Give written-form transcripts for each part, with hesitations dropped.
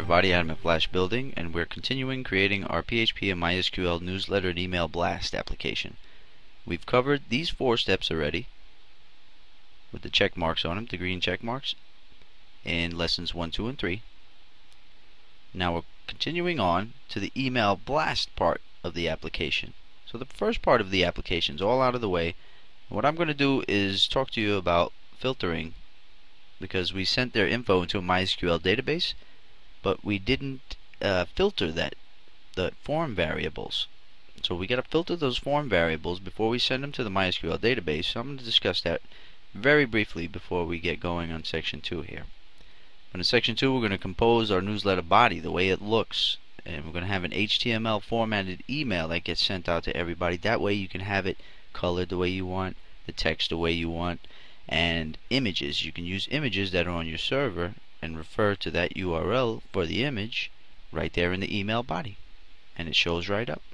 everybody, Adam at Flash Building, and we're continuing creating our PHP and MySQL newsletter and email blast application. We've covered these 4 steps already with the check marks on them, the green check marks, in lessons 1, 2, and 3. Now we're continuing on to the email blast part of the application. So the first part of the application is all out of the way. What I'm going to do is talk to you about filtering, because we sent their info into a MySQL database, but we didn't filter the form variables. So we got to filter those form variables before we send them to the MySQL database. So I'm going to discuss that very briefly before we get going on section 2 here. But in section 2, we're going to compose our newsletter body, the way it looks, and we're going to have an HTML formatted email that gets sent out to everybody. That way you can have it colored the way you want, the text the way you want, and images. You can use images that are on your server and refer to that URL for the image right there in the email body, and it shows right up.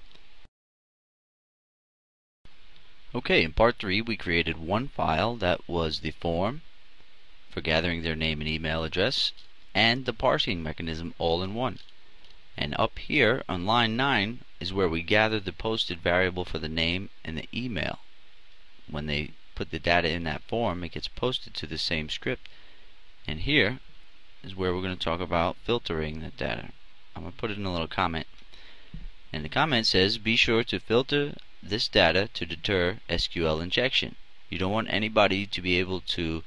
Okay, in part 3 we created one file that was the form for gathering their name and email address and the parsing mechanism all in one. And up here on line 9 is where we gather the posted variable for the name and the email. When they put the data in that form, it gets posted to the same script. And here is where we're going to talk about filtering the data. I'm going to put it in a little comment. And the comment says, be sure to filter this data to deter SQL injection. You don't want anybody to be able to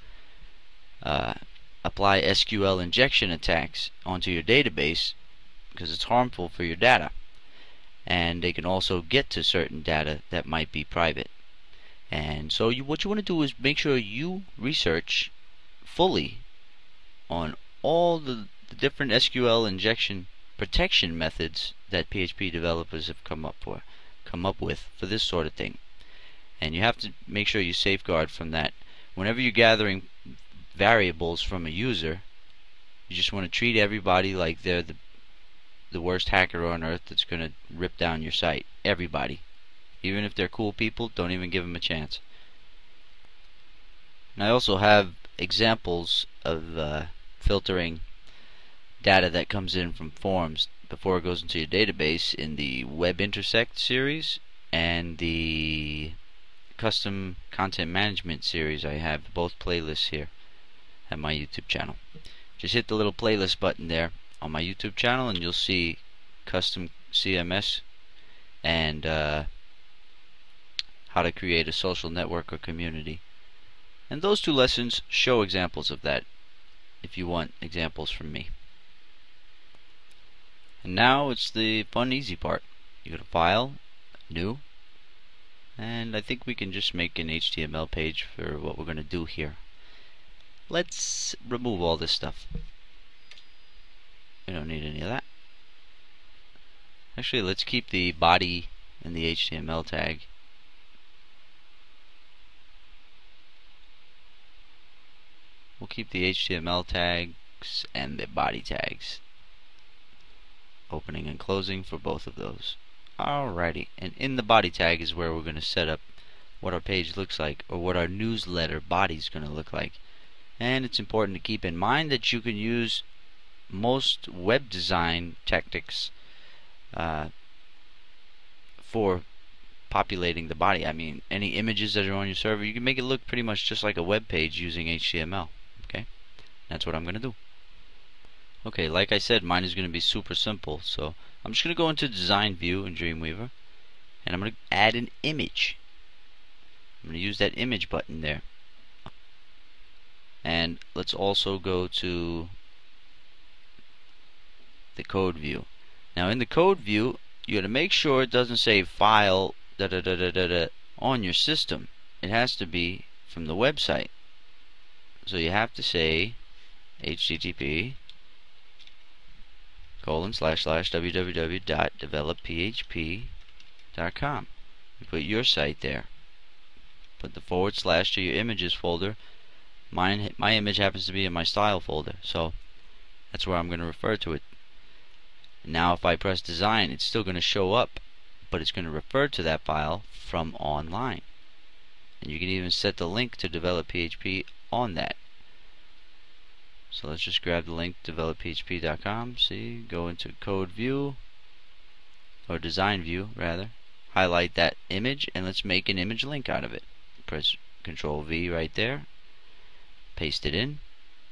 apply SQL injection attacks onto your database, because it's harmful for your data. And they can also get to certain data that might be private. And so what you want to do is make sure you research fully on all the different SQL injection protection methods that PHP developers have come up with for this sort of thing. And you have to make sure you safeguard from that. Whenever you're gathering variables from a user, you just want to treat everybody like they're the worst hacker on earth that's going to rip down your site. Everybody. Even if they're cool people, don't even give them a chance. And I also have examples of filtering data that comes in from forms before it goes into your database in the Web Intersect series and the Custom Content Management series. I have both playlists here at my YouTube channel. Just hit the little playlist button there on my YouTube channel and you'll see Custom CMS and how to create a social network or community. And those 2 lessons show examples of that if you want examples from me. And now it's the fun, easy part. You go to File, New, and I think we can just make an HTML page for what we're going to do here. Let's remove all this stuff. We don't need any of that. Actually, let's keep the body and the HTML tag. We'll keep the HTML tags and the body tags. Opening and closing for both of those. Alrighty, and in the body tag is where we're going to set up what our page looks like, or what our newsletter body is going to look like. And it's important to keep in mind that you can use most web design tactics for populating the body. I mean, any images that are on your server, you can make it look pretty much just like a web page using HTML. Okay, that's what I'm going to do. Okay, like I said, mine is going to be super simple. So I'm just going to go into Design View in Dreamweaver, and I'm going to add an image. I'm going to use that image button there. And let's also go to the code view. Now in the code view, you got to make sure it doesn't say file on your system. It has to be from the website. So you have to say http://www.developphp.com. You put your site there. Put the / to your images folder. My image happens to be in my style folder, so that's where I'm going to refer to it. Now if I press design, it's still going to show up, but it's going to refer to that file from online. And you can even set the link to develop PHP on that. So let's just grab the link, developphp.com. See, go into code view, or design view rather, highlight that image, and let's make an image link out of it. Press Control V right there, paste it in,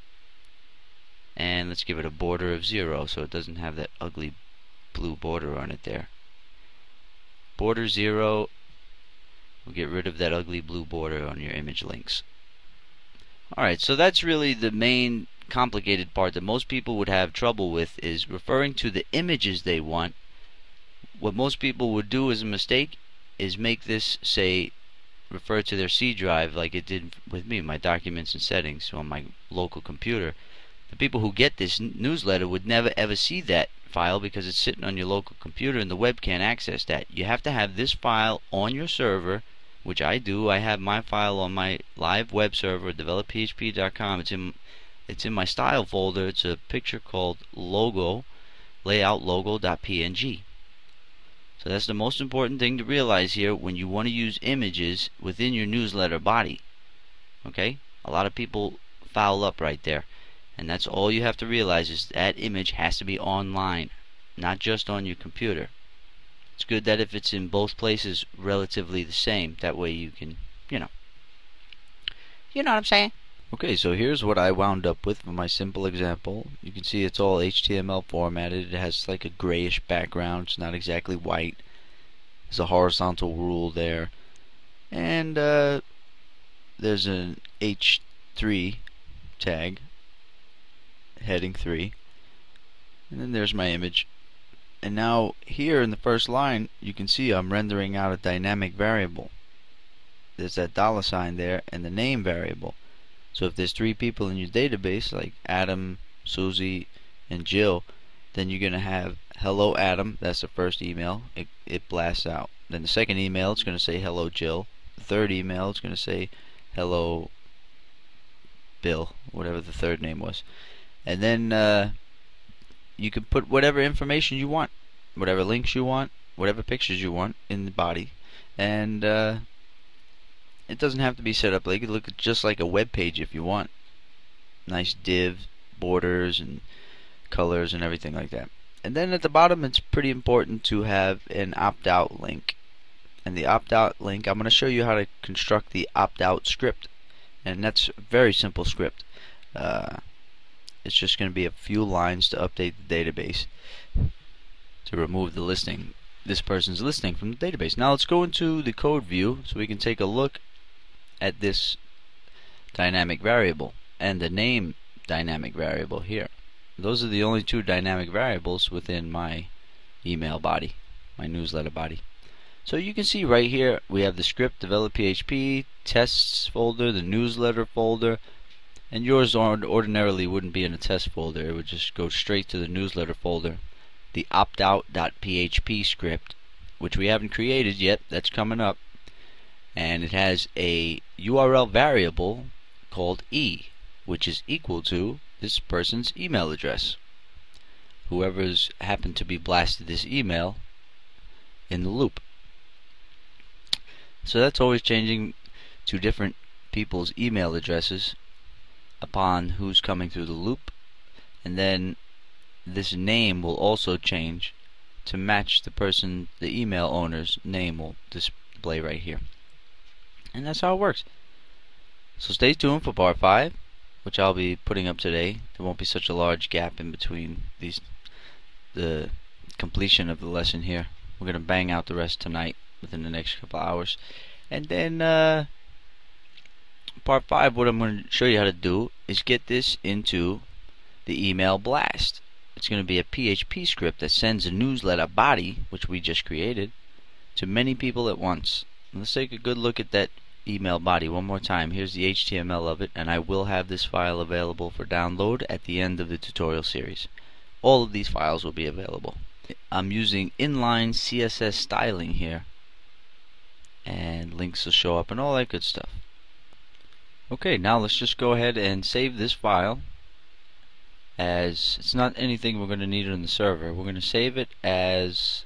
and let's give it a border of 0 so it doesn't have that ugly blue border on it there. Border 0 will get rid of that ugly blue border on your image links. Alright, so that's really the main complicated part that most people would have trouble with, is referring to the images they want. What most people would do as a mistake is make this say refer to their C drive, like it did with me, my documents and settings on my local computer. The people who get this newsletter would never ever see that file because it's sitting on your local computer and the web can't access that. You have to have this file on your server, which I do. I have my file on my live web server, developphp.com. It's in my style folder. It's a picture called logo, layout logo.png. So that's the most important thing to realize here when you want to use images within your newsletter body. Okay? A lot of people foul up right there. And that's all you have to realize, is that image has to be online, not just on your computer. It's good that if it's in both places relatively the same, that way you can, you know what I'm saying. Okay, so here's what I wound up with for my simple example. You can see it's all HTML formatted. It has like a grayish background. It's not exactly white. There's a horizontal rule there. And there's an H3 tag, heading 3. And then there's my image. And now here in the first line, you can see I'm rendering out a dynamic variable. There's that $sign there and the name variable. So if there's 3 people in your database, like Adam, Susie, and Jill, then you're going to have hello Adam. That's the first email. It blasts out. Then the second email, it's going to say hello Jill. The third email, it's going to say hello Bill, whatever the third name was. And then you can put whatever information you want, whatever links you want, whatever pictures you want in the body. And it doesn't have to be set up like it looks just like a web page if you want. Nice div, borders, and colors and everything like that. And then at the bottom, it's pretty important to have an opt-out link. And the opt-out link, I'm going to show you how to construct the opt-out script. And that's a very simple script. It's just going to be a few lines to update the database to remove the listing, this person's listing, from the database. Now let's go into the code view so we can take a look at this dynamic variable and the name dynamic variable here. Those are the only 2 dynamic variables within my email body, my newsletter body. So you can see right here we have the script, develop PHP, tests folder, the newsletter folder, and yours ordinarily wouldn't be in a test folder. It would just go straight to the newsletter folder. The optout.php script, which we haven't created yet, that's coming up, and it has a URL variable called e, which is equal to this person's email address. Whoever's happened to be blasted this email in the loop. So that's always changing to different people's email addresses upon who's coming through the loop, and then this name will also change to match the person, the email owner's name will display right here. And that's how it works. So stay tuned for part 5, which I'll be putting up today. There won't be such a large gap in between the completion of the lesson here. We're going to bang out the rest tonight within the next couple hours. And then part 5, what I'm going to show you how to do is get this into the email blast. It's going to be a PHP script that sends a newsletter body, which we just created, to many people at once. Let's take a good look at that email body one more time. Here's the HTML of it, and I will have this file available for download at the end of the tutorial series. All of these files will be available. I'm using inline CSS styling here, and links will show up and all that good stuff. Okay, now let's just go ahead and save this file, as it's not anything we're going to need on the server. We're going to save it as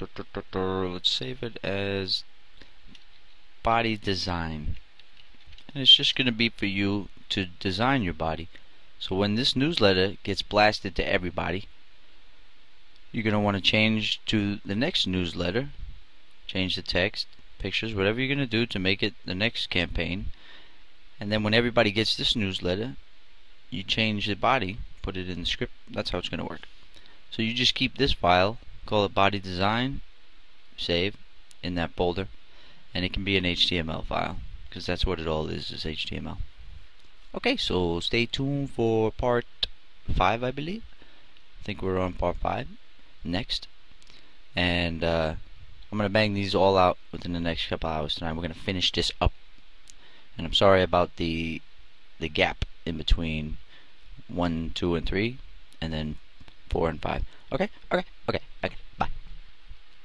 let's save it as body design, and it's just going to be for you to design your body. So when this newsletter gets blasted to everybody, you're going to want to change to the next newsletter, change the text, pictures, whatever you're going to do to make it the next campaign. And then when everybody gets this newsletter, you change the body, put it in the script. That's how it's going to work. So you just keep this file, call it body design, save in that folder, and it can be an HTML file because that's what it all is HTML. Okay, so stay tuned for part 5, I believe. I think we're on part 5 next, and I'm gonna bang these all out within the next couple hours tonight. We're gonna finish this up, and I'm sorry about the gap in between 1, 2, and 3, and then 4 and 5. Okay.